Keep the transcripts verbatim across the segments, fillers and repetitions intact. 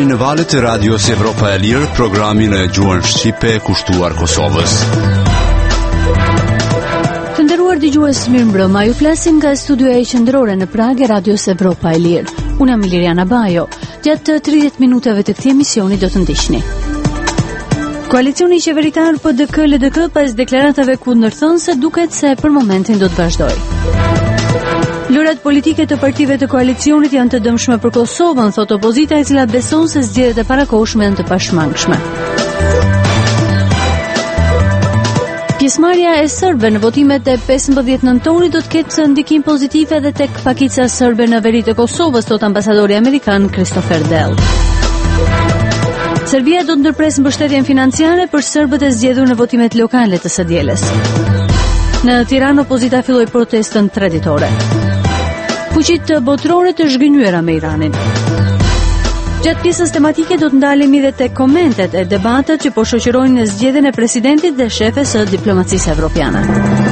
dëgjoni në valët e radios Evropa e Lirë programin e gjuhën shqipe kushtuar Kosovës. Të nderuar dëgjues, mirëmbrëma. Ju flasim nga studioja e qendrore në Prag e radios Evropa e Lirë. Unë jam Liriana Bajo. Gjatë tridhjetë minutave të këtij emisioni do të ndiqni. Koalicioni qeveritar P D K L D K pas deklaratave kundërthënëse duket se për momentin do të vazhdojë. Lërat politike të partive të koalicionit janë të dëmshme për Kosovën, thot opozita, e cila beson se zgjedhjet e parakohshme janë të pashmangshme. Pjesëmarrja e serbëve në votimet e pesëmbëdhjetë nëntorit do të ketë ndikim pozitiv edhe tek pakica serbe në veri të Kosovës, thot ambasadori amerikan Christopher Dell. Serbia do të ndërpresë mbështetjen financiare për serbët e zgjedhur në votimet lokale të së dielës. Në Tiranë opozita filloi protestën traditore. Fuqitë botërore të zhgënjura me Iranin. Gjatë pjesës tematike do të ndalemi edhe tek komentet e debatët që po shoqërojnë në zgjedhjen e presidentit dhe shefes së diplomacisë evropiane.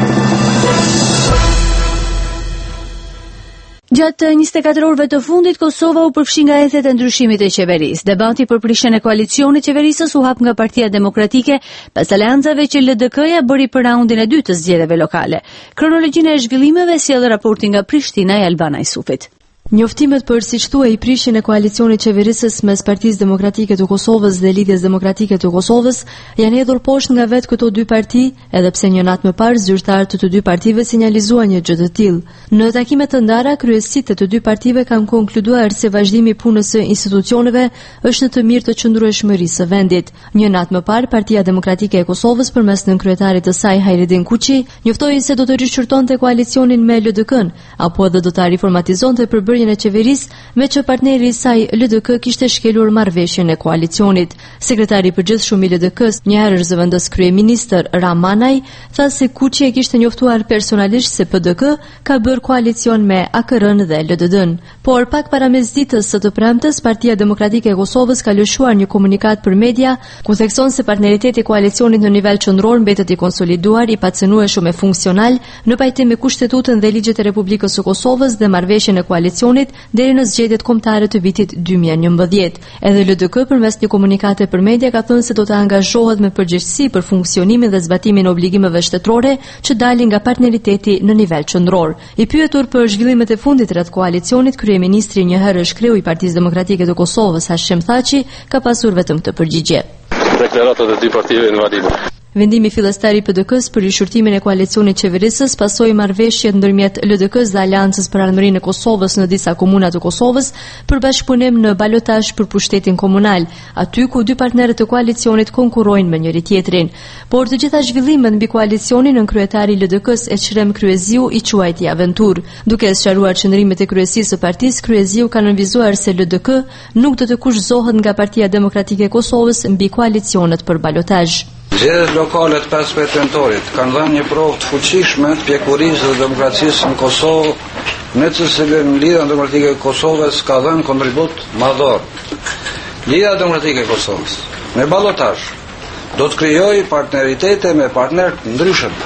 Gjatë njëzet e katër orëve të fundit, Kosova u përfshi nga ethet e ndryshimit të qeverisë. Debati për prishjen e koalicionit qeverisës u hap nga Partia Demokratike pas aleancave që L D K-ja bëri për raundin e dytë të zgjedhjeve lokale. Kronologjinë e zhvillimeve sjell raporti nga Prishtina e Albana Isufit. Njoftimet për siç thuaj prishjen e koalicionit qeverisës mes Partisë Demokratike të Kosovës dhe Lidhjes Demokratike të Kosovës janë hedhur poshtë nga vetë këto dy parti, edhe pse një natë më parë zyrtarët të të dy partive sinjalizuan një gjë të tillë. Në takime të ndara, kryesitë të të dy partive kanë konkluduar se vazhdimi i punës së institucioneve është në të mirë të qëndrueshmërisë së vendit. Një natë më parë, Partia Demokratike e Kosovës përmes nënkryetarit të saj Hajredin Kuçi njoftoi se do të rishqyrtonte koalicionin me L D K-n, apo edhe do ta riformatizonte për e qeverisë, me që partneri i saj L D K kishte shkelur marrëveshjen e koalicionit. Sekretari i përgjithshëm i L D K-s, një herë zëvendës kryeministër Ramanaj, tha se Kuçi e kishte njoftuar personalisht se P D K ka bërë koalicion me A K R-n dhe L D D-n. Por pak para mesditës së të premtes, Partia Demokratike e Kosovës ka lëshuar një komunikat për media ku thekson se partneriteti i koalicionit në nivel qendror mbetet i konsoliduar, i pacënueshëm e funksional në pajtim me Kushtetutën dhe ligjet e Republikës së Kosovës dhe marrëveshjen e koalicionit deri në zgjedhjet kombëtare të vitit dy mijë e njëmbëdhjetë. Edhe L D K përmes një komunikate për media ka thënë se do të angazhohet me përgjegjësi për funksionimin dhe zbatimin e obligimeve shtetërore që dalin nga partneriteti në nivel qendror. I pyetur për zhvillimet e fundit rreth koalicionit, kryeministri një herë shkreu i Partisë Demokratike të Kosovës Hashim Thaçi ka pasur vetëm këtë përgjigje. Deklaratat e dy partive janë valide. Vendimi fillestar i P D K-s për rishqyrtimin e koalicionit qeverisës pasoi marrëveshjet ndërmjet L D K-s dhe Aleancës për Ardhmërinë e Kosovës në disa komuna të Kosovës për bashkëpunim në balotazh për pushtetin komunal, aty ku dy partnerët të koalicionit konkurrojnë me njëri tjetrin. Por të gjitha zhvillimet mbi koalicionin nën kryetari i L D K-s Eçrem Kryeziu i quajti aventurë. Duke sqaruar qëndrimet e kryesisë së partisë, Kryeziu ka nënvizuar se L D K nuk do të kushtohet nga Partia Demokratike e Kosovës mbi koalicionet për balotazh. Zgjedhjet lokale të pesëmbëdhjetë nëntorit kanë dhënë një provë të fuqishme të pjekurisë dhe demokracisë në Kosovë, në të cilën Lidhja Demokratike e Kosovës ka dhënë kontribut madhor. Lidhja Demokratike e Kosovës me ballotazh do të krijojë partneritete me partnerë të ndryshëm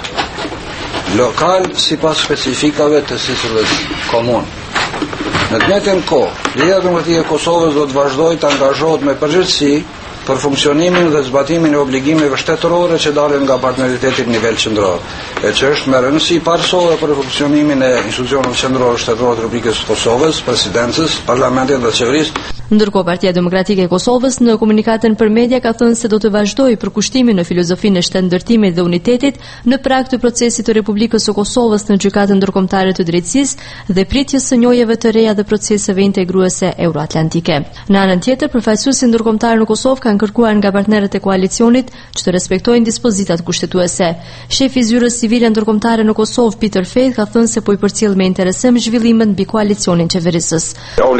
lokal sipas specifikave të sisullës komunë. Në të njëjtën kohë, Lidhja Demokratike e Kosovës do të vazhdojë të angazhohet me përgjegjësi për funksionimin dhe zbatimin e obligimeve shtetërore që dalin nga partneriteti në nivel qendror, e që është me rëndësi parësore për funksionimin e institucioneve qendrore shtetërore të Republikës së Kosovës, presidencës, parlamentit dhe qeverisë. Ndërkohë Partia Demokratike e Kosovës në komunikatën për media ka thënë se do të vazhdojë përkushtimin në filozofinë e shtetëndërtimit dhe unitetit në prag të procesit të Republikës së Kosovës në Gjykatën Ndërkombëtare të Drejtësisë dhe pritjes së njojeve të reja dhe proceseve integruese euroatlantike. Në anën tjetër, përfaqësuesi ndërkombëtar në Kosovë kanë kërkuar nga partnerët e koalicionit që të respektojnë dispozitat kushtetuese. Shefi i zyrës civile ndërkombëtare në Kosovë, Peter Faith, ka thënë se po i përcjell me interesim zhvillimet mbi koalicionin qeverisës.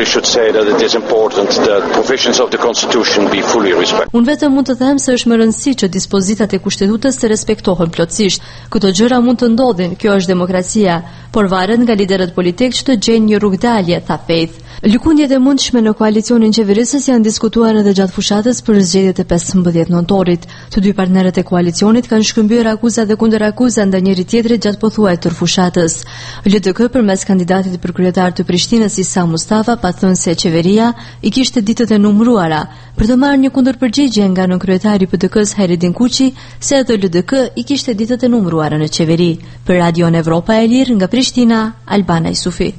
That provisions of the Constitution be fully respected. Unë vetëm mund të them se është më rëndësi që dispozitat e kushtetutës të respektohen plotësisht. Këto gjëra mund të ndodhin, kjo është demokracia, por varet nga liderët politikë që të gjejnë një rrugdalje, tha Faith. Lëkundjet e mundshme në koalicionin qeverisës janë diskutuar edhe gjatë fushatës për zgjedhjet e pesëmbëdhjetë nëntorit. Të dy partnerët e koalicionit kanë shkëmbyer akuza dhe kundërakuza ndaj njëri tjetrit gjatë pothuajt tër fushatës. L D K përmes kandidatit për kryetar të Prishtinës Isa Mustafa pa thënë se qeveria i kishte ditët e numëruara për të marrë një kundërpërgjigje nga nënkryetari i P D K-s Heridin Kuçi se edhe L D K i kishte ditët e numëruara në qeveri. Për Radion Evropa e Lirë nga Prishtina, Albana Isufi.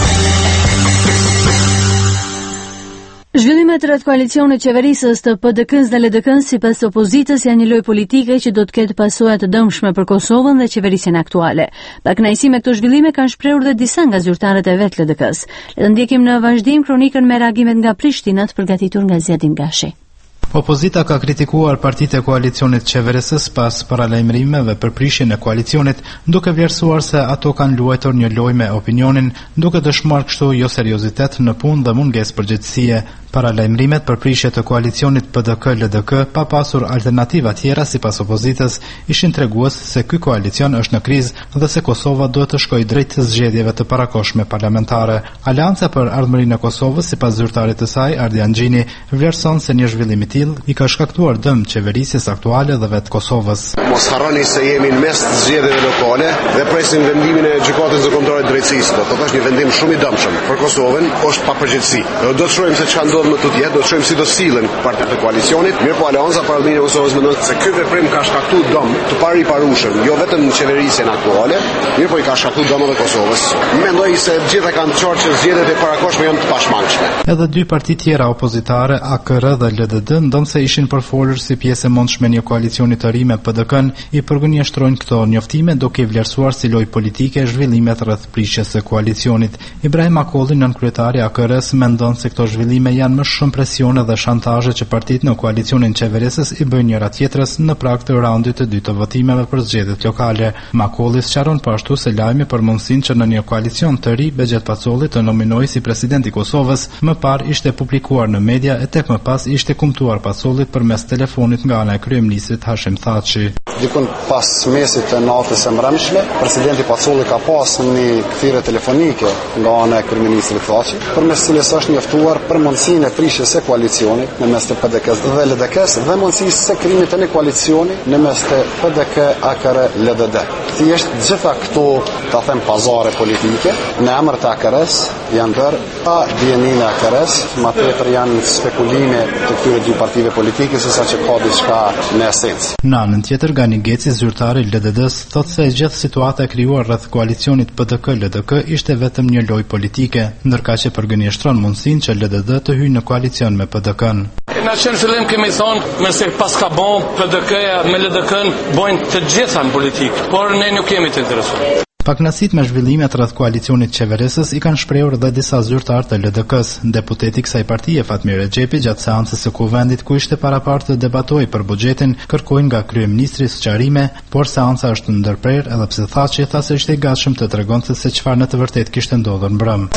Zhvillimet rreth koalicionit qeverisës të P D K-s dhe L D K-s sipas opozitës janë një lojë politike që do të ketë pasoja të dëmshme për Kosovën dhe qeverisjen aktuale. Pa kënaqësi me këto zhvillime kanë shprehur dhe disa nga zyrtarët e vet L D K-s. Le të ndjekim në vazhdim kronikën me reagimet nga Prishtina të përgatitur nga Zjadin Gashi. Opozita ka kritikuar partitë e koalicionit qeverisës pas paralajmërimeve për prishjen e koalicionit, duke vlerësuar se ato kanë luajtur një lojë me opinionin, duke dëshmuar kështu jo seriozitet në punë dhe mungesë përgjegjësie. Paralajmërimet për prishje të koalicionit P D K L D K pa pasur alternativa tjera sipas opozitës ishin tregues se ky koalicion është në krizë dhe se Kosova duhet të shkojë drejt zgjedhjeve të parakohshme parlamentare. Alianca për Ardhmërinë e Kosovës sipas zyrtarit të saj Ardian Xhini vlerëson se një zhvillim i tillë i ka shkaktuar dëm qeverisjes aktuale dhe vetë Kosovës. Mos harroni se jemi në mes të zgjedhjeve lokale dhe presim vendimin e gjykatës ndërkombëtare të drejtësisë. Do të është një vendim shumë i dëmshëm për Kosovën, është pa përgjegjësi. Do të shohim se çfarë më të tjetë, do të shohim si do sillen partitë e koalicionit. Mirë po Alianca për Ardhmërinë e Kosovës mendon se ky veprim ka shkaktuar dëm të pariparueshëm, jo vetëm në qeverisjen aktuale, mirë po i ka shkaktuar dëm edhe Kosovës. Mendoj se të gjitha kanë qartë që zgjedhjet e parakohshme janë të pashmangshme. Edhe dy parti tjera opozitare, A K R dhe L D D, ndonë se ishin përfolur si pjesë e mundshme një koalicioni të ri me P D K-n, i përgënjeshtrojnë këto njoftime duke i vlerësuar si lojë politike zhvillimet rreth prishjes së koalicionit. Ibrahim Akolli, nënkryetari A K R-s, mendon se këto zhvillime janë më shumë presione dhe shantazhe që partitë në koalicionin qeverisës i bëjnë njëra tjetrës në prag të raundit të dytë të votimeve për zgjedhjet lokale. Makolli sqaron po ashtu se lajmi për mundësinë që në një koalicion të ri Bexhet Pacolli të nominojë si president i Kosovës më parë ishte publikuar në media e tek më pas ishte kumtuar Pacollit përmes telefonit nga ana e kryeministrit Hashim Thaçi. Dikun pas mesit të natës së mbrëmshme, presidenti Pacolli ka pas një kthirje telefonike nga ana e kryeministrit Thaçi, përmes cilës është njoftuar për mundësinë e prishjes së koalicionit në mes të P D K-s dhe L D K-s dhe mundësisë së krijimit të një koalicioni në mes të P D K, A K R, L D D. Thjesht gjitha këto, ta them, pazare politike në emër të A K R-s janë bërë pa dijeninë e A K R-s, më tepër janë spekulime të këtyre dy partive politike sesa që ka diçka në esencë. Në anën tjetër, Gani Geci, zyrtari L D D-s, thotë se gjithë situata e krijuar rreth koalicionit P D K L D K ishte vetëm një lojë politike, ndërkaq që përgënjeshtron mundësinë që L D D të hyjë në koalicion me P D K-n. Në qenë fillim kemi thonë me se pas ka bon P D K-ja me L D K-n bojnë të gjitha në politikë, por ne nuk kemi të interesuar. Pakënaqësitë me zhvillimet rreth koalicionit qeverisës i kanë shprehur edhe disa zyrtarë të L D K-s. Deputeti i kësaj partie Fatmir Rexhepi gjatë seancës së kuvendit ku ishte parapartë të debatojë për buxhetin, kërkoi nga kryeministri sqarime, por seanca është ndërprerë edhe pse Thaçi tha se ishte i gatshëm të tregonte se çfarë në të vërtetë kishte ndodhur mbrëm.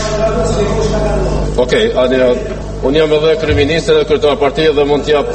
Okej, okay, unë jam edhe kryeministri dhe kryetar partie dhe mund t'jap.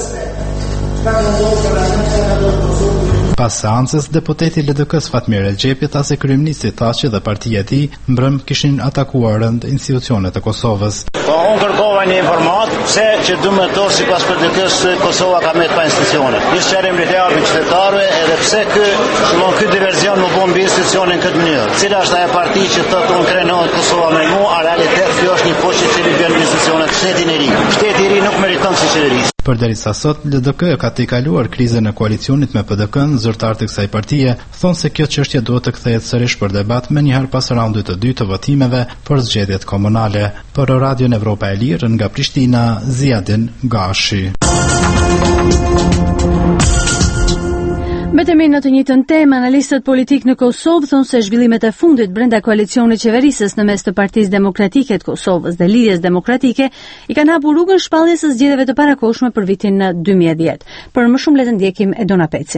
Pas seancës, deputeti L D K-s Fatmir Rexhepi tha se kryeministri Thaçi dhe partia e tij mbrëm kishin atakuar rënd institucionet e Kosovës. Po unë kërkova një informat pse që duhet të sipas P D K-s Kosova ka me pa institucione. Një sqarim le të japin qytetarëve edhe pse ky fillon ky diverzion në bombi institucionin këtë mënyrë. Cila është ajo parti që thotë unë krenohet Kosova me mua, a realitet kjo është një fushë që i vjen institucionet shtetin e ri. Shteti i ri nuk meriton si qeverisë. Përderisa sot L D K ka të kaluar krizën e koalicionit me P D K-n, zyrtarët e kësaj partie thonë se kjo çështje duhet të kthehet sërish për debat më njëherë pas raundit të dytë të votimeve për zgjedhjet komunale. Për Radion Evropa e Lirë nga Prishtina, Zjadin Gashi. Mbetemi në të njëjtën temë, analistët politik në Kosovë thonë se zhvillimet e fundit brenda koalicionit qeverisës në mes të Partisë Demokratike të Kosovës dhe Lidhjes Demokratike i kanë hapur rrugën shpalljes së zgjedhjeve të parakohshme për vitin dy mijë e dhjetë. Për më shumë le të ndjekim Edona Pecin.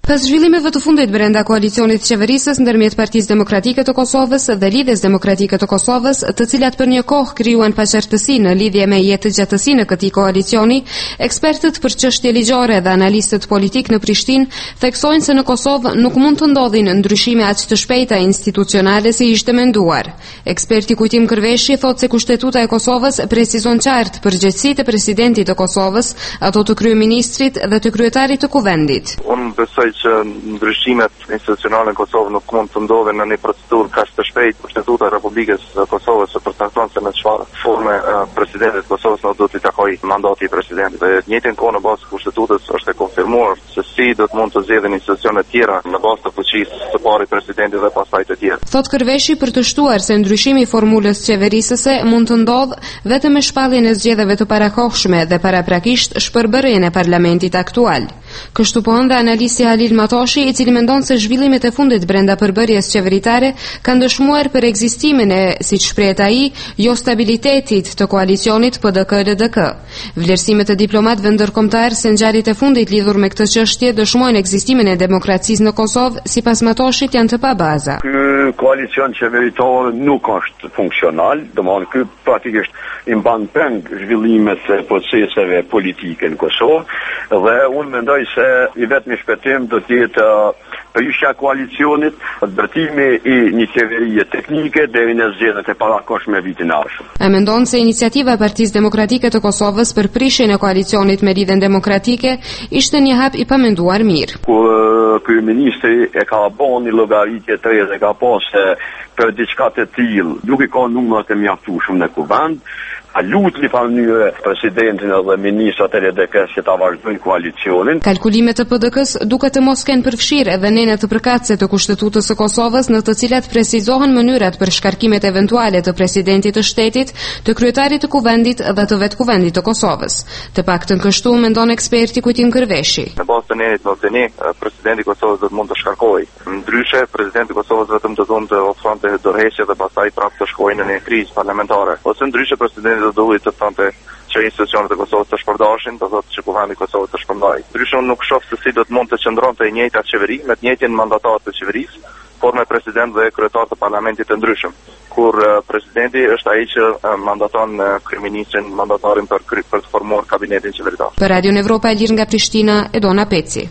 Pas zhvillimeve të fundit brenda koalicionit të qeverisës ndërmjet Partisë Demokratike të Kosovës dhe Lidhjes Demokratike të Kosovës, të cilat për një kohë krijuan paqartësi në lidhje me jetëgjatësinë e këtij koalicioni, ekspertët për çështje ligjore dhe analistët politik në Prishtinë theksojnë se në Kosovë nuk mund të ndodhin ndryshime aq të shpejta institucionale si ishte menduar. Eksperti Kujtim Kërveshi thotë se Kushtetuta e Kosovës precizon qartë përgjegjësitë e presidentit të Kosovës, ato të kryeministrit dhe të kryetarit të kuvendit. Unë besoj që ndryshimet institucionale në Kosovë nuk mund të ndodhen në një procedurë kaq të shpejtë. Kushtetuta e Republikës së Kosovës përcakton se në çfarë forme presidenti i Kosovës do të takojë mandati i presidentit. Dhe në njëjtën kohë në bazë të kushtetutës është e konfirmuar se si do të mund të zgjedhin institucione të tjera në bazë të fuqisë së pari presidentit dhe pastaj të tjerë. Thot Kërveshi për të shtuar se ndryshimi i formulës qeverisëse mund të ndodhë vetëm me shpalljen e zgjedhjeve të parakohshme dhe paraprakisht shpërbërjen e parlamentit aktual. Kështu po ëndë analisti Halil Matoshi, i cili mendon se zhvillimet e fundit brenda përbërjes qeveritare kanë dëshmuar për ekzistimin e, siç shprehet ai, jo stabilitetit të koalicionit P D K L D K. Vlerësimet e diplomatëve ndërkombëtar se ngjarjet e fundit lidhur me këtë çështje dëshmojnë ekzistimin e demokracisë në Kosovë, sipas Matoshit janë të pabaza. Ky koalicion qeveritor nuk është funksional, domthonë ky praktikisht i mban peng zhvillimet e proceseve politike në Kosovë dhe unë mendoj se i vetmi shpëtim do të jetë përhyjja e koalicionit, ndërtimi i një qeverie teknike deri në zgjedhjet e parakohshme vitin e ardhshëm. A mendon se iniciativa e Partisë Demokratike të Kosovës për prishjen e koalicionit me Lidhjen Demokratike ishte një hap i pamenduar mirë. Kur kryeministri e ka bënë një llogaritje të re dhe ka pasë për diçka të tillë, nuk i ka numrat e mjaftueshëm në kuvend, a lutë një mënyrë presidentin dhe ministrat e L D K-s që ta vazhdojnë koalicionin. Kalkulimet të P D K-s duket të mos kenë përfshirë edhe nene të përkatëse të Kushtetutës së Kosovës, në të cilat precizohen mënyrat për shkarkimet eventuale të presidentit të shtetit, të kryetarit të kuvendit dhe të vetë kuvendit të Kosovës. Të paktën kështu mendon eksperti Kujtim Kërveshi. Në bazë të nenit në të ne, presidenti i Kosovës do të mund të shkarkojë. Ndryshe, presidenti i Kosovës vetëm do të ofronte dorëheqje dhe pastaj prapë të shkojnë në një krizë parlamentare. Ose ndryshe presidenti do duhet të thonte që institucionet e Kosovës të shpërdashin, do thotë që kuvendi i Kosovës të shpërndajë. Ndryshe unë nuk shoh se si do të mund të qëndronte e njëjta qeveri me të njëjtin mandatar të qeverisë, por me president dhe kryetar të parlamentit të ndryshëm, kur uh, presidenti është ai që uh, mandaton uh, kryeministrin, mandatarin për, për të formuar kabinetin qeveritar. Për Radio Evropa e Lirë nga Prishtina, Edona Peci.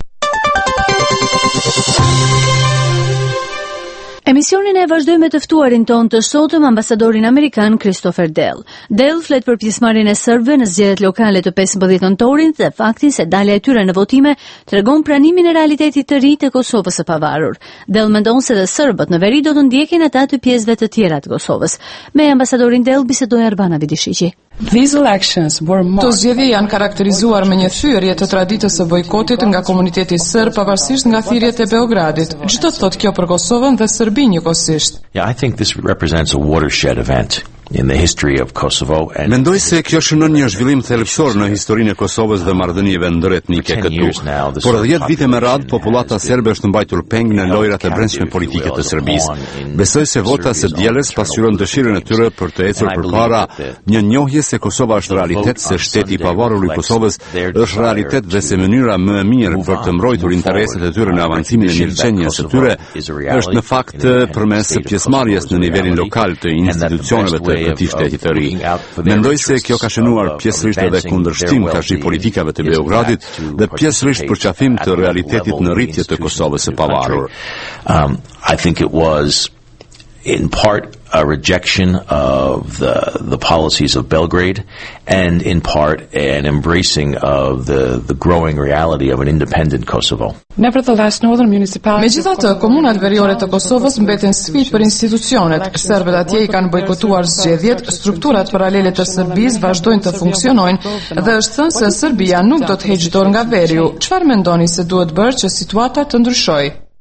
Emisionin e vazhdojmë me të ftuarin ton të sotëm ambasadorin amerikan Christopher Dell. Dell flet për pjesëmarrjen e serbëve në zgjedhjet lokale të pesëmbëdhjetë nëntorit dhe faktin se dalja e tyre në votime tregon pranimin e realitetit të ri të Kosovës së pavarur. Dell mendon se dhe serbët në veri do të ndjekin ata të pjesëve të tjera të Kosovës. Me ambasadorin Dell bisedoi Arbana Vidishiqi. Këto zgjedhje janë karakterizuar me një thyrje të traditës së bojkotit nga komuniteti serb pavarësisht nga thirrjet e Beogradit. Çdo thotë kjo për Kosovën dhe Serbinë njëkohësisht. Yeah, I think this represents a watershed event in the history of Kosovo. And mendoj se kjo shënon një zhvillim thelbësor në historinë e Kosovës dhe marrëdhënieve ndëretnike këtu. Por dhjetë vite me radhë popullata serbe është mbajtur peng në lojrat e brendshme politike të Serbisë. Besoj se vota së dielës pasqyron dëshirën e tyre për të ecur përpara një njohje se Kosova është realitet, se shteti i pavarur i Kosovës është realitet dhe se mënyra më e mirë për të mbrojtur interesat e tyre në avancimin e mirëqenies së tyre është në fakt përmes pjesëmarrjes në nivelin lokal të institucioneve të këtij shteti të ri. Mendoj se kjo ka shënuar pjesërisht edhe kundërshtim tash politikave të Beogradit dhe pjesërisht përqafim të realitetit në rritje të Kosovës së pavarur. Um, I think it was in part a rejection of the the policies of Belgrade and in part an embracing of the the growing reality of an independent Kosovo. Megjithatë, komunat veriore të Kosovës mbeten sfidë për institucionet. Serbët atje i kanë bojkotuar zgjedhjet, strukturat paralele të Serbisë vazhdojnë të funksionojnë dhe është thënë se Serbia nuk do të heqë dorë nga veriu. Çfarë mendoni se duhet bërë që situata të ndryshojë?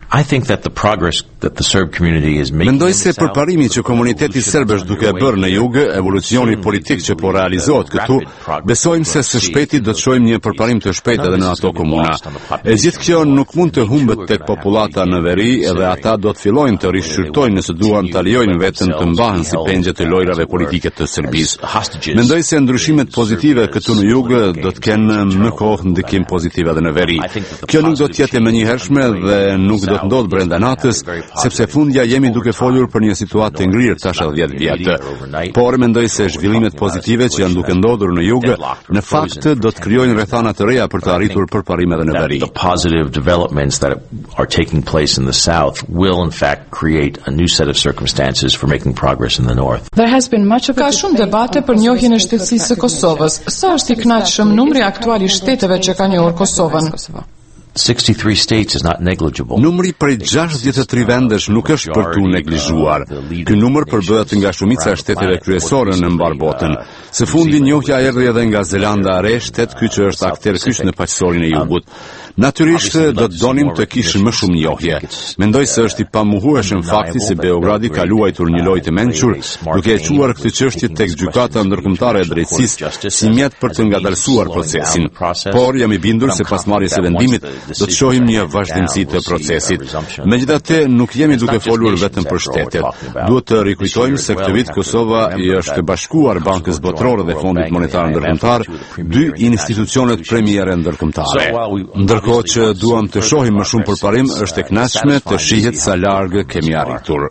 I think that the progress that the Serb community is making. Mendoj se përparimi që komuniteti serb është duke bërë në jug, evolucioni politik që po realizohet këtu, besojmë se së shpejti do të shohim një përparim të shpejtë edhe në ato komuna. E gjithë kjo nuk mund të humbet tek populata në veri, edhe ata do të fillojnë të rishqyrtojnë nëse duan ta lejojnë veten të mbahen si pengje të lojrave politike të Serbisë. Mendoj se ndryshimet pozitive këtu në jug do të kenë më kohë ndikim pozitiv edhe në veri. Kjo nuk do të jetë e menjëhershme dhe nuk do të ndodh brenda natës, sepse fundja jemi duke folur për një situatë të ngrirë tash dhjetë vjet. Por mendoj se zhvillimet pozitive që janë duke ndodhur në jug, në fakt do të krijojnë rrethana të reja për të arritur përparim edhe në veri. The positive developments that are taking place in the south will in fact create a new set of circumstances for making progress in the north. There has been much of Ka shumë debate për njohjen e shtetësisë së Kosovës. Sa është i kënaqshëm numri aktual i shteteve që kanë njohur Kosovën? sixty-three states is not negligible. Numri prej gjashtëdhjetë e tre vendesh nuk është për tu neglizhuar. Ky numër përbëhet nga shumica e shteteve kryesore në mbar botën. Së fundi njohja erdhi edhe nga Zelanda e Re, shtet ky që është akter kyç në paqësorin e jugut. Natyrisht do të donim të kishim më shumë njohje. Mendoj se është i pamohueshëm fakti se Beogradi ka luajtur një lojë të mençur, duke e çuar këtë çështje tek gjykata ndërkombëtare e drejtësisë si mjet për të ngadalësuar procesin. Por jam i bindur se pas marrjes së vendimit do të shohim një vazhdimsi të procesit. Megjithatë, nuk jemi duke folur vetëm për shtetet. Duhet të rikujtojmë se këtë vit Kosova i është bashkuar Bankës Botërore dhe Fondit Monetar Ndërkombëtar, dy institucionet premiere ndërkombëtare. Ndërkohë që duam të shohim më shumë përparim, është e kënaqshme të shihet sa larg kemi arritur.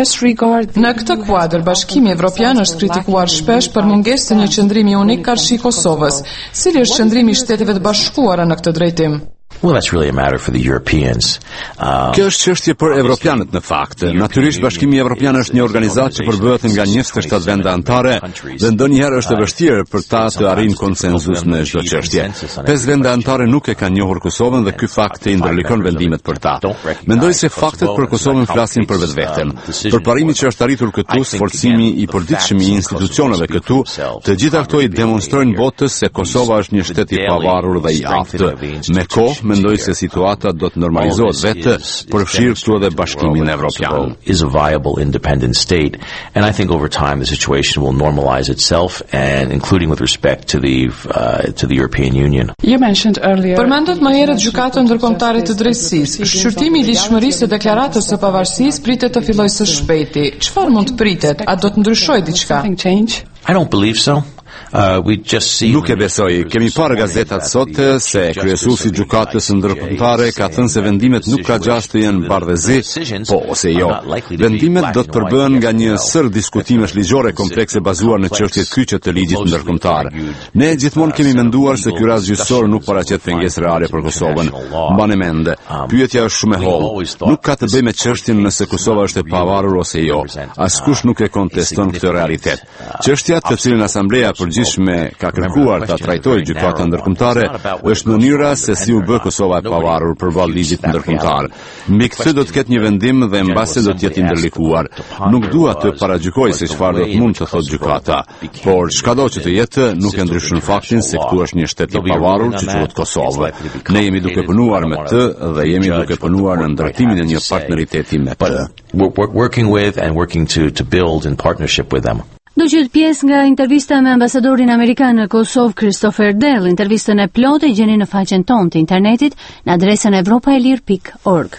Në këtë kuadër, Bashkimi Evropian është kritikuar shpesh për mungesë të një qëndrimi unik karshi Kosovës. Cili është qëndrimi i Shteteve të Bashkuara në këtë drejtim? Well, that's really a matter for the Europeans. Uh, Kjo është çështje për evropianët në fakt. Natyrisht Bashkimi Evropian është një organizatë që përbëhet nga njëzet e shtatë vende anëtare dhe ndonjëherë është e vështirë për ta të arrijnë konsenzus në çdo çështje. Pesë vende anëtare nuk e kanë njohur Kosovën dhe ky fakt i ndërlikon vendimet për ta. Mendoj se faktet për Kosovën flasin për vetveten. Përparimi që është arritur këtu, sforcimi i përditshëm i institucioneve këtu, të gjitha këto i demonstrojnë botës se Kosova është një shtet i pavarur dhe i aftë. Me kohë mendoj se situata do të normalizohet vetë, përfshirë këtu edhe Bashkimin Evropian. Is a viable independent state, and I think over time the situation will normalize itself, and including with respect to the uh, to the European Union. You mentioned earlier. Përmendët më herët gjykata ndërkombëtare të drejtësisë. Shqyrtimi i ligjshmërisë së deklaratës së pavarësisë pritet të fillojë së shpejti. Çfarë mund të pritet? A do të ndryshojë diçka? I don't believe so. Uh, we just see Nuk e besoj. Kemi parë gazetat sot se kryesuesi i gjykatës ndërkombëtare ka thënë se vendimet nuk ka gjastë të jenë bardhëzi, po ose jo. Vendimet do të përbëhen nga një sër diskutimesh ligjore komplekse bazuar në çështjet kyçe të ligjit ndërkombëtar. Ne gjithmonë kemi menduar se ky rast gjyqësor nuk paraqet pengesë reale për Kosovën. Mbani mend, pyetja është shumë e hollë. Nuk ka të bëjë me çështjen nëse Kosova është e pavarur ose jo. Askush nuk e konteston këtë realitet. Çështja të cilën Asambleja përgjithshme ka kërkuar ta trajtojë gjykata ndërkombëtare është mënyra se si u bë Kosova e pavarur përballë ligjit ndërkombëtar. Mbi këtë do të ketë një vendim dhe mbasi do të jetë ndërlikuar. Nuk dua të paragjykoj se çfarë do të mund të thotë gjykata, por çkado që të jetë nuk e ndryshon faktin se këtu është një shtet i pavarur që quhet Kosovë. Ne jemi duke punuar me të dhe jemi duke punuar në ndërtimin e një partneriteti me të. Working with and working to to build in partnership with them. Do qëtë pjesë nga intervista me ambasadorin Amerikan në Kosovë, Christopher Dell. Intervistën e plotë e gjeni në faqen tonë të internetit në adresën evropaelir pikë org.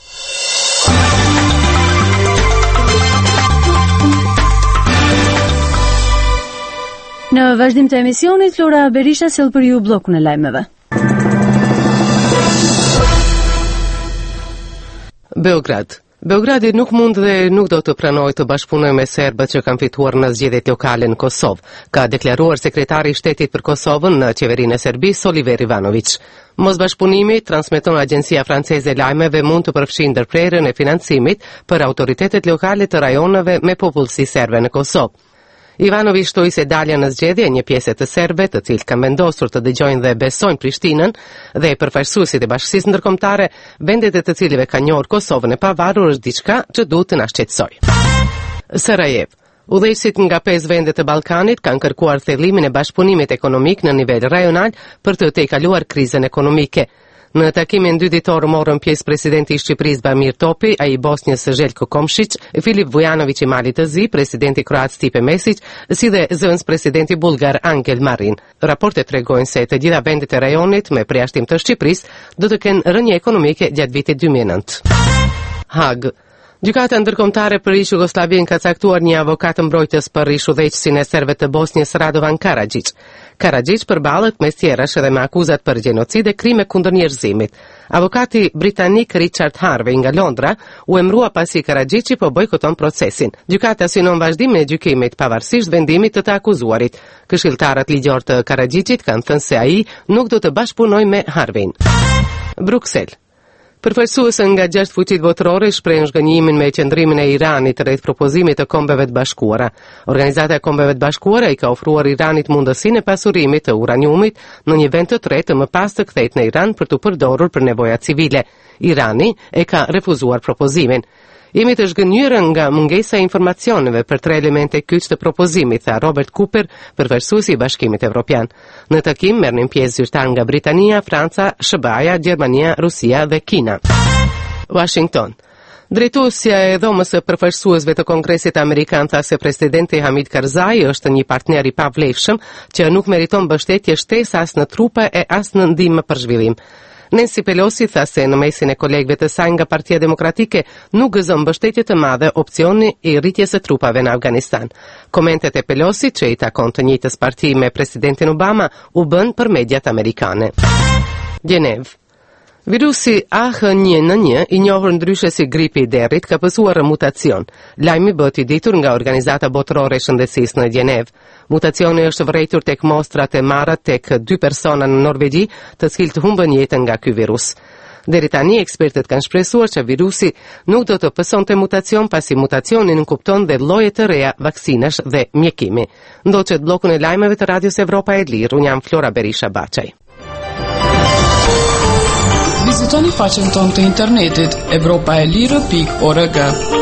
Në vazhdim të emisionit, Flora Berisha sjell për ju bllokun e lajmeve. Beograd. Beogradi nuk mund dhe nuk do të pranojë të bashkëpunojë me serbët që kanë fituar në zgjedhjet lokale në Kosovë, ka deklaruar sekretari i shtetit për Kosovën në qeverinë e Serbisë, Oliver Ivanović. Mosbashkëpunimi, transmeton agjencia franceze e lajmeve, mund të përfshijë ndërprerjen e financimit për autoritetet lokale të rajoneve me popullsi serbe në Kosovë. Ivanović shtoi se dalja në zgjedhje një pjesë të serbëve, të cilët kanë vendosur të dëgjojnë dhe besojnë Prishtinën dhe përfaqësuesit e bashkisë ndërkombëtare, vendet e të cilëve ka njohur Kosovën e pavarur, është diçka që duhet të na shqetësojë. Sarajevo. Udhëheqësit nga pesë vende të Ballkanit kanë kërkuar thellimin e bashkëpunimit ekonomik në nivel rajonal për të tejkaluar krizën ekonomike. Në takimin dyditor morën pjesë presidenti i Shqipërisë Bamir Topi, ai i Bosnjës Željko Komšić, Filip Vujanović i Malit të Zi, presidenti kroat Stipe Mesić, si dhe zëvendës presidenti bullgar Angel Marin. Raportet tregojnë se të gjitha vendet e rajonit me përjashtim të Shqipërisë do të kenë rënje ekonomike gjatë vitit dy mijë e nëntë. Hag. Gjykata ndërkombëtare për ish Jugosllavin ka caktuar një avokat mbrojtës për ish udhëheqësin e serbëve të Bosnjës Radovan Karadžić. Karadžić përballet mes tjerash edhe me akuzat për gjenocid e krime kundër njerëzimit. Avokati britanik Richard Harvey nga Londra u emërua pasi Karadžići po bojkoton procesin. Gjykata synon vazhdimin e gjykimit pavarësisht vendimit të të akuzuarit. Këshilltarët ligjor të Karadžićit kanë thënë se ai nuk do të bashkëpunojë me Harveyn. Bruksel. Përfaqësues nga gjashtë fuqitë botërore shprehin zhgënjimin me qëndrimin e Iranit rreth propozimit të Kombeve të Bashkuara. Organizata e Kombeve të Bashkuara i ka ofruar Iranit mundësinë e pasurimit të uraniumit në një vend të tretë më pas të kthehej në Iran për të përdorur për nevoja civile. Irani e ka refuzuar propozimin. Jemi të zhgënjur nga mungesa e informacioneve për tre elemente kyç të propozimit, tha Robert Cooper, përfaqësuesi i Bashkimit Evropian. Në takim merrnin pjesë zyrtar nga Britania, Franca, S B A-ja, Gjermania, Rusia dhe Kina. Washington. Drejtuesja e dhomës së përfaqësuesve të Kongresit Amerikan tha se presidenti Hamid Karzai është një partner i pavlefshëm që nuk meriton mbështetje shtesë as në trupa e as në ndihmë për zhvillim. Nancy Pelosi tha se në mesin e kolegëve të saj nga Partia Demokratike nuk gëzon mbështetje të madhe opcioni i rritjes së trupave në Afganistan. Komentet e Pelosi, që i takon të njëjtës parti me presidentin Obama, u bën për mediat amerikane. Gjenev. Virusi A H një N një, i njohur ndryshe si gripi i derrit, ka pësuar mutacion. Lajmi bëhet i ditur nga Organizata Botërore e Shëndetësisë në Gjenev. Mutacioni është vërejtur tek mostrat e marra tek dy persona në Norvegji, të cilët humbën jetën nga ky virus. Deri tani ekspertët kanë shpresuar që virusi nuk do të pësonte mutacion pasi mutacioni nënkupton dhe lloje të reja vaksinash dhe mjekimi. Ndoqet bllokun e lajmeve të Radios Evropa e Lirë. Unë jam Flora Berisha Baçaj. Vizitoni faqen tonë të internetit evropa e lirë pikë org.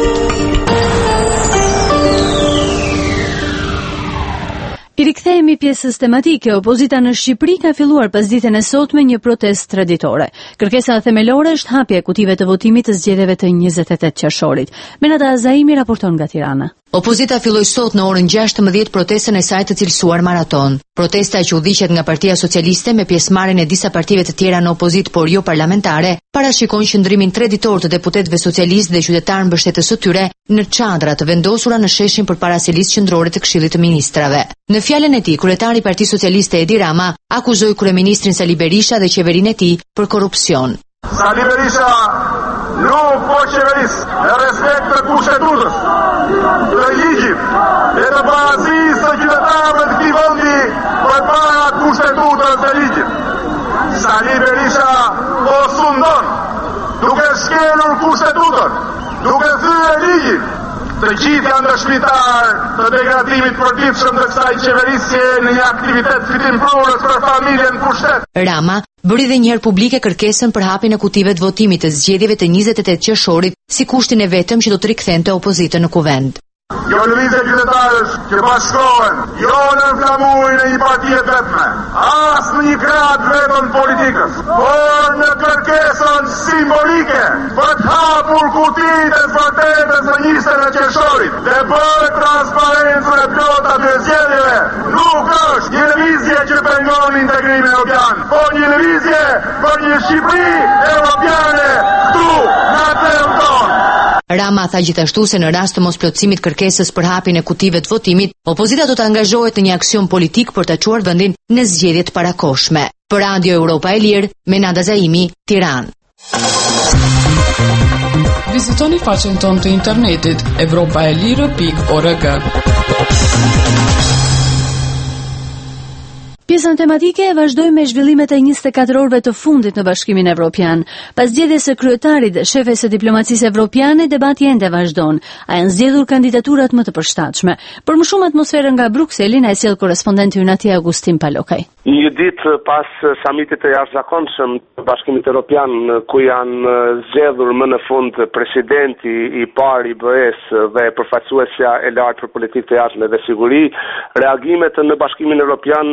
I rikthehemi pjesës tematike. Opozita në Shqipëri ka filluar pasditën e sotme një protestë traditore. Kërkesa themelore është hapja e kutive të votimit të zgjedhjeve të njëzet e tetë qershorit. Menada Azaimi raporton nga Tirana. Opozita filloi sot në orën gjashtëmbëdhjetë protestën e saj të cilësuar maraton. Protesta që udhëhiqet nga Partia Socialiste me pjesëmarrjen e disa partive të tjera në opozit por jo parlamentare, parashikon qëndrimin treditor të deputetëve socialistë dhe qytetarë mbështetës së tyre në çadra të vendosura në sheshin përpara selisë qendrore të Këshillit të Ministrave. Në fjalën e tij, kryetari i Partisë Socialiste Edi Rama akuzoi kryeministrin Sali Berisha dhe qeverinë e tij për korrupsion. Sali Berisha nuk po qeveris në respekt të kushtetutës, të ligjit e të barazisë të qytetarëve të këtij vendi përpara kushtetutës dhe ligjit. Sali Berisha po sundon duke shkelur kushtetutën, duke thyer ligjin. Të gjithë janë dëshmitar të degradimit përditshëm të kësaj qeverisje në një aktivitet fitimprurës për familjen pushtet. Rama bëri dhe njëherë publike kërkesën për hapjen e kutive të votimit të zgjedhjeve të njëzet e tetë qershorit si kushtin e vetëm që do të rikthente opozitën në kuvend. Jo lëvizje qytetarësh që bashkohen, jo në flamurin e një partie vetme, as në një grad vetëm politikës, por në kërkesën simbolike për të hapur kutitë e vërtetës në njëzet e qershorit dhe për transparencën e plotë të zgjedhjeve. Nuk është një lëvizje që pengon integrimin evropian, por një lëvizje për një Shqipëri evropiane këtu në atën tonë. Rama tha gjithashtu se në rast të mosplotësimit kërkesës për hapjen e kutive të votimit, opozita do të angazhohet në një aksion politik për të çuar vendin në zgjedhjet parakoshme. Për Radio Europa e Lirë, Menada Zaimi, Tiranë. Vizitoni faqen tonë të internetit evropa e lirë pikë org. Pjesën tematike e vazhdoi me zhvillimet e njëzet e katër orëve të fundit në Bashkimin Evropian. Pas zgjedhjes së kryetarit, shefes së diplomacisë evropiane, debati ende vazhdon. A janë zgjedhur kandidaturat më të përshtatshme. Për më shumë atmosferë nga Brukseli, na e sjell korrespondenti ynë atje Agustin Palokaj. Një ditë pas samitit të jashtëzakonshëm të Bashkimit Evropian, ku janë zgjedhur më në fund presidenti i parë i B E-s dhe përfaqësuesja e lartë për politikë të jashtme dhe siguri, reagimet në Bashkimin Evropian janë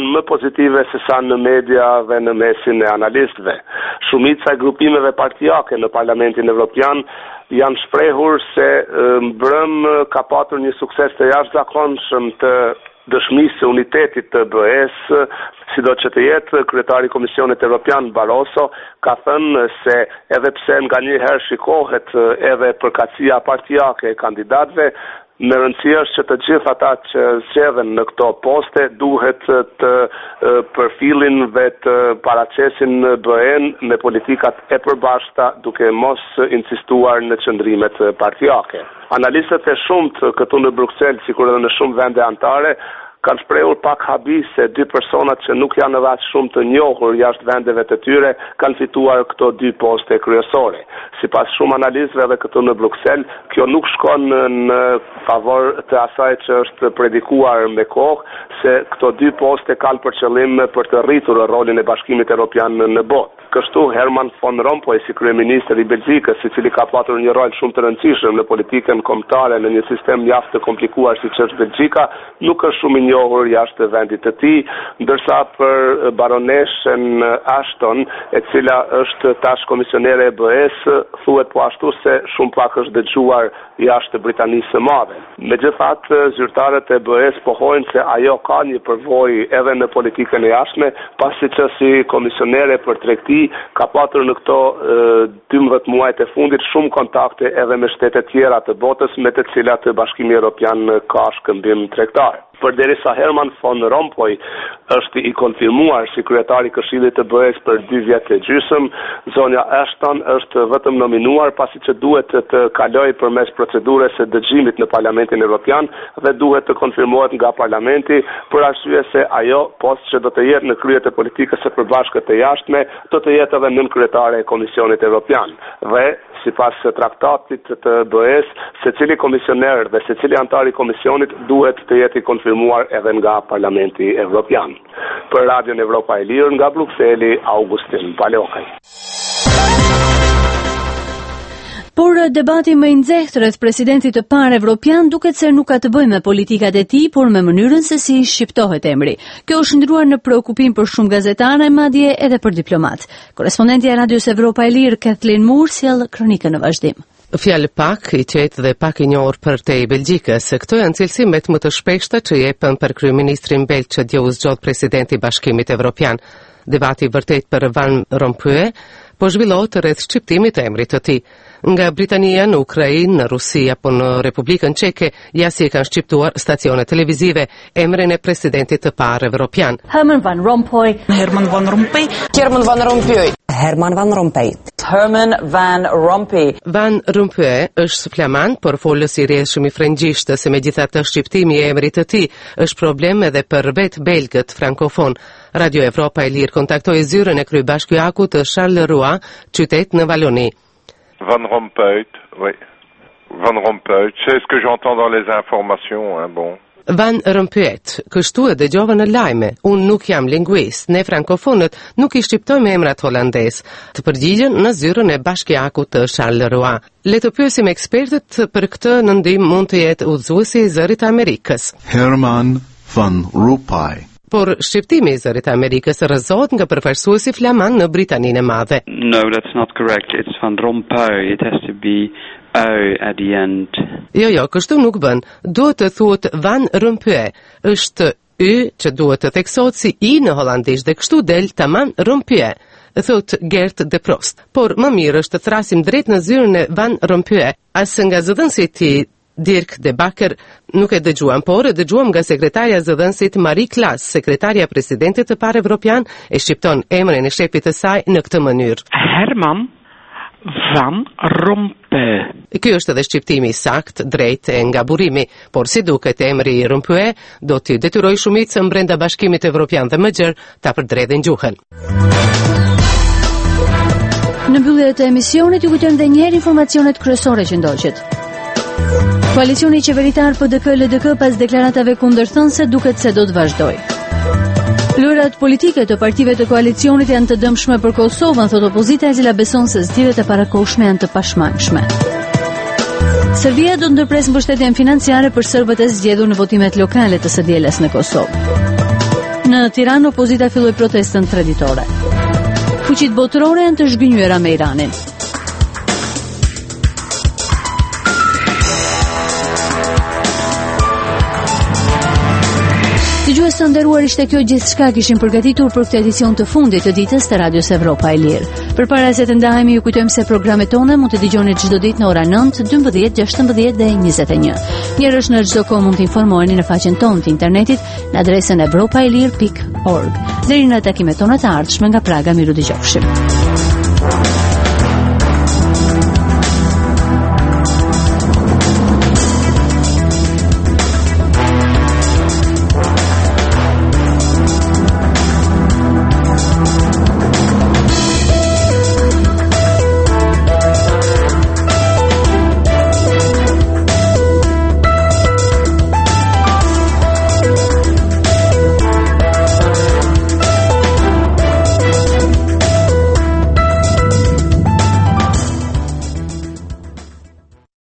janë më pozitive se sa në media dhe në mesin e analistëve. Shumica e grupimeve partijake në Parlamentin Evropian janë shprehur se mbrëm ka patur një sukses të jashtëzakonshëm të dëshmisë së unitetit të B E-s, sido që të jetë kryetari i Komisionit Evropian Barroso ka thënë se edhe pse nganjëherë shikohet edhe përkatësia partijake e kandidatëve, me rëndësi është që të gjithë ata që zgjedhen në këto poste duhet të përfillin dhe të paraqesin B E-n me politikat e përbashkëta duke mos insistuar në qëndrimet partijake. Analistët e shumët këtu në Bruxelles, sikur edhe në shumë vende anëtare, kanë shprehur pak habi se dy personat që nuk janë edhe aq shumë të njohur jashtë vendeve të tyre kanë fituar këto dy poste kryesore. Sipas shumë analistëve edhe këtu në Bruksel, kjo nuk shkon në favor të asaj që është predikuar me kohë, se këto dy poste kanë për qëllim për të rritur rolin e Bashkimit Evropian në botë. Kështu Herman von Rompuy, si kryeministër i Belgjikës, i cili ka patur një rol shumë të rëndësishëm në politikën kombëtare në një sistem mjaft të komplikuar siç është Belgjika, nuk është shumë i njohur jashtë vendit të tij, ndërsa për baroneshën Ashton, e cila është tash komisionere e B E-s, thuhet po ashtu se shumë pak është dëgjuar jashtë Britanisë së Madhe. Megjithatë, zyrtarët e B E-s pohojnë se ajo ka një përvojë edhe në politikën e jashtme, pasi që si komisionere për tregti ka patur në këto dymbëdhjetë muajt e fundit shumë kontakte edhe me shtete tjera të botës me të cilat Bashkimi Evropian ka shkëmbim tregtar. Përderisa Herman von Rompuy është i konfirmuar si kryetari i Këshillit të B E-s për dy vjet e gjysmë, zonja Ashton është vetëm nominuar pasi që duhet të kalojë përmes procedurës së dëgjimit në Parlamentin Evropian dhe duhet të konfirmohet nga Parlamenti për arsye se ajo post që do të jetë në krye të politikës së përbashkët të jashtme, do të jetë edhe nën kryetare e Komisionit Evropian. Dhe sipas traktatit të B E-s, secili komisioner dhe secili antar i komisionit duhet të jetë i konfirmuar edhe nga Parlamenti Evropian. Për Radion Evropa e Lirë nga Brukseli, Augustin Palokaj. Por debati më i nxehtë rreth presidentit të parë evropian duket se nuk ka të bëjë me politikat e tij, por me mënyrën se si shqiptohet emri. Kjo është ndruar në preokupim për shumë gazetare, madje edhe për diplomat. Korrespondenti e Radios Evropa e Lirë, Kathleen Moore, sjell kronikën në vazhdim. Fjalë pak i qetë dhe pak i njohur për te i Belgjikës, këto janë cilësimet më të shpeshta që jepen për kryeministrin belg që dje u zgjodh presidenti i Bashkimit Evropian. Debati vërtet për Van Rompuy po zhvillohet rreth shqiptimit të emrit të tij. Nga Britania në Ukrainë, në Rusi apo në Republikën Çeke, ja si e kanë shqiptuar stacione televizive emrin e presidentit të parë evropian. Herman Van Rompuy, Herman Van Rompuy, Herman Van Rompuy, Herman Van Rompuy, Herman Van Rompuy. Van Rompuy është flamand, por folës i rrjedhshëm i frëngjisht, se megjithatë shqiptimi i emrit të tij është problem edhe për vetë belgët frankofon. Radio Evropa e Lirë kontaktoi zyrën e kryebashkiakut të Charleroi, qytet në Valoni. Van Rompuy, oui. Van Rompuy, c'est ce que j'entends dans les informations, hein, bon. Van Rompuy, kështu e dëgjova në lajme. Unë nuk jam linguist, ne frankofonët nuk i shqiptojmë emrat holandes. Të përgjigjen në zyrën e bashkiakut të Charleroi. Le të pyesim ekspertët për këtë në ndim mund të jetë udhëzuesi i zërit Amerikës. Herman Van Rompuy. Por shqiptimi i zërit Amerikës rrëzohet nga përfaqësuesi flamand në Britaninë e Madhe. No, that's not correct. It's Van Rompuy. It has to be O at the end. Jo, jo, kështu nuk bën. Duhet të thuhet Van Rompuy. Është y që duhet të theksohet si i në holandisht dhe kështu del tamam Rompuy, thot Gert de Prost. Por më mirë është të thrasim drejt në zyrën e Van Rompuy, as nga zëdhënësi i tij Dirk de Backer nuk e dëgjuam, por e dëgjuam nga sekretarja zëdhënësit Marie Klaas, sekretarja presidentit të parë evropian, e shqipton emrin e shefit të saj në këtë mënyrë. Herman Van Rompuy. Ky është edhe shqiptimi i saktë, drejt e nga burimi, por si duket emri i Rompuy do t'i detyroj shumicën brenda Bashkimit Evropian dhe më gjerë ta përdredhin gjuhën. Në mbyllje të emisionit ju kujtojmë edhe një herë informacionet kryesore që ndoqët. Koalicioni qeveritar P D K L D K pas deklaratave kundërthënëse duket se do të vazhdojë. Lojrat politike të partive të koalicionit janë të dëmshme për Kosovën, thot opozita e cila beson se zgjedhjet e parakohshme janë të pashmangshme. Serbia do të ndërpresë mbështetjen financiare për serbët e zgjedhur në votimet lokale të së dielës në Kosovë. Në Tiranë opozita filloi protestën treditore. Fuqitë botërore janë të zhgënjura me Iranin. Dëgjues të nderuar, ishte kjo gjithçka kishim përgatitur për këtë edicion të fundit të ditës të Radios Evropa e Lirë. Përpara se të ndahemi, ju kujtojmë se programet tona mund të dëgjoni çdo ditë në ora nëntë, dymbëdhjetë, gjashtëmbëdhjetë dhe njëzet e një. Njërësh në çdo kohë mund të informoheni në faqen tonë të internetit në adresën evropaelir pikë org. Deri në takimet tona të ardhshme nga Praga, miru dëgjofshim.